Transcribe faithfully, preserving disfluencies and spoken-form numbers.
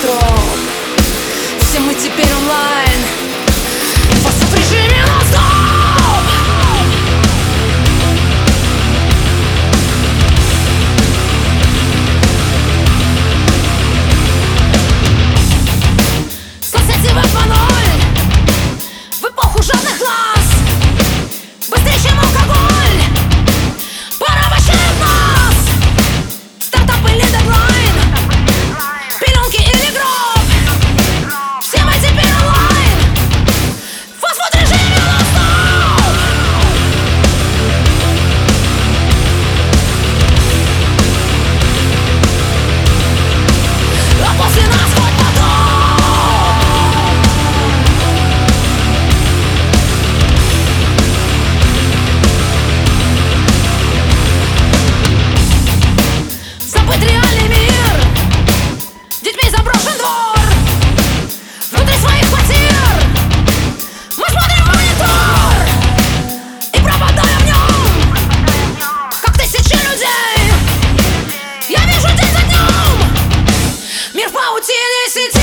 метро. Все мы теперь онлайн, просто в режиме нон-стоп. Соцсети веб два ноль, в эпоху жадных глаз, быстрее, чем алкоголь, пора обольщает нас. Стартап или дедлайн, пеленки или гроб, все мы теперь онлайн, фастфуд в режиме нон-стоп. А после нас хоть потом. Забыть реальный мир, детьми заброшен двор. Внутри своих квартир мы смотрим монитор и пропадаем в нем, как тысячи людей. Я вижу день за днем мир в паутине сетей.